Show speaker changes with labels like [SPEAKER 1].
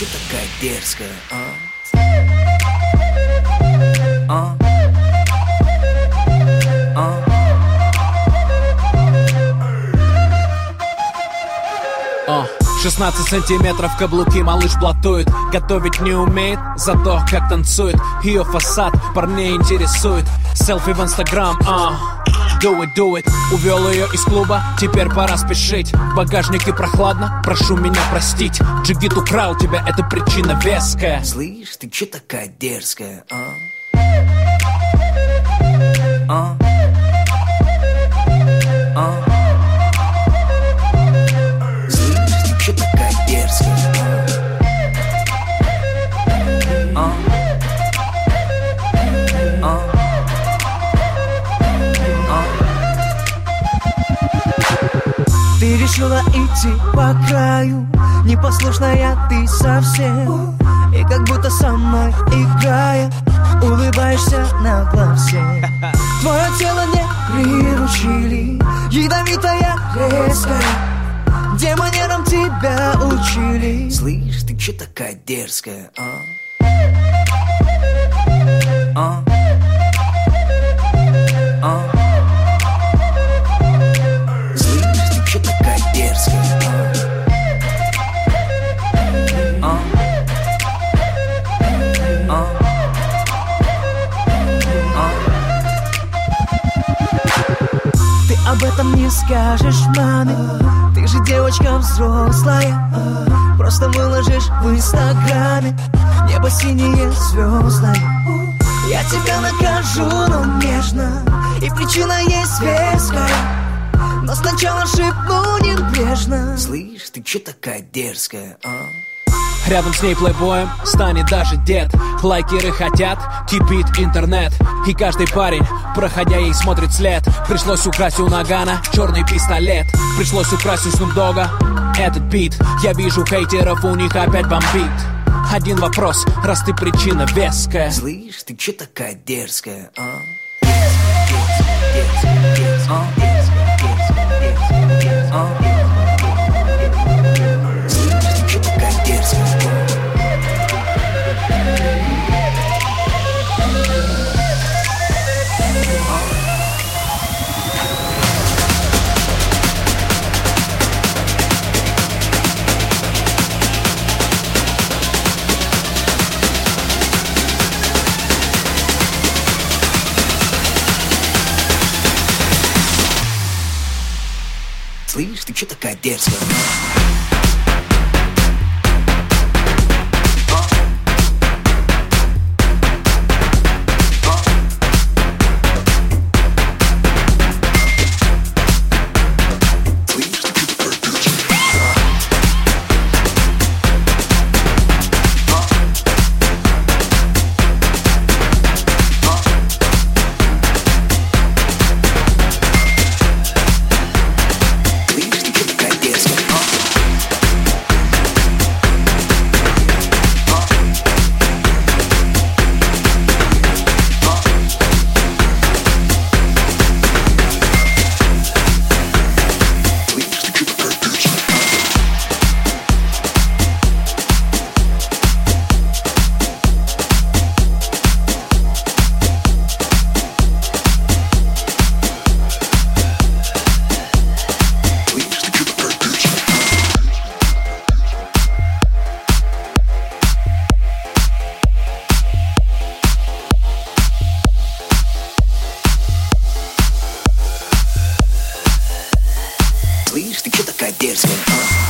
[SPEAKER 1] чё такая дерзкая, а? А?
[SPEAKER 2] 16 сантиметров каблуки, малыш блатует. Готовить не умеет, зато как танцует. Ее фасад парней интересует. Селфи в инстаграм, do it. Увел ее из клуба, теперь пора спешить. В багажнике прохладно, прошу меня простить. Джигит украл тебя, это причина веская.
[SPEAKER 1] Слышь, ты чё такая дерзкая, а? А? А? Чё такая дерзкая, а? А? А?
[SPEAKER 3] Ты решила идти по краю, непослушная ты совсем. И как будто со мной играя, улыбаешься нагло всем. Твое тело не приручили, ядовитая, резкая. Где манерам тебя учили?
[SPEAKER 1] Слышь, ты чё такая дерзкая, а? А? А? Слышь, ты чё такая дерзкая, а? А? А?
[SPEAKER 3] Ты об этом не скажешь маме. Ты же девочка взрослая. Просто выложишь в инстаграме небо синее, звездное. Я тебя накажу, но нежно. И причина есть веская, но сначала шепну небрежно.
[SPEAKER 1] Слышь, ты чё такая дерзкая, а?
[SPEAKER 2] Рядом с ней плейбоем станет даже дед. Лайкеры хотят, кипит интернет. И каждый парень, проходя ей, смотрит след. Пришлось украсть у Нагана черный пистолет. Пришлось украсть у Snoop Dogga этот бит. Я вижу хейтеров, у них опять бомбит. Один вопрос, раз ты причина веская.
[SPEAKER 1] Слышь, ты чё такая дерзкая, а? Слышь, ты чё такая дерзкая? Слышь, ты чё такая дерзкая, а?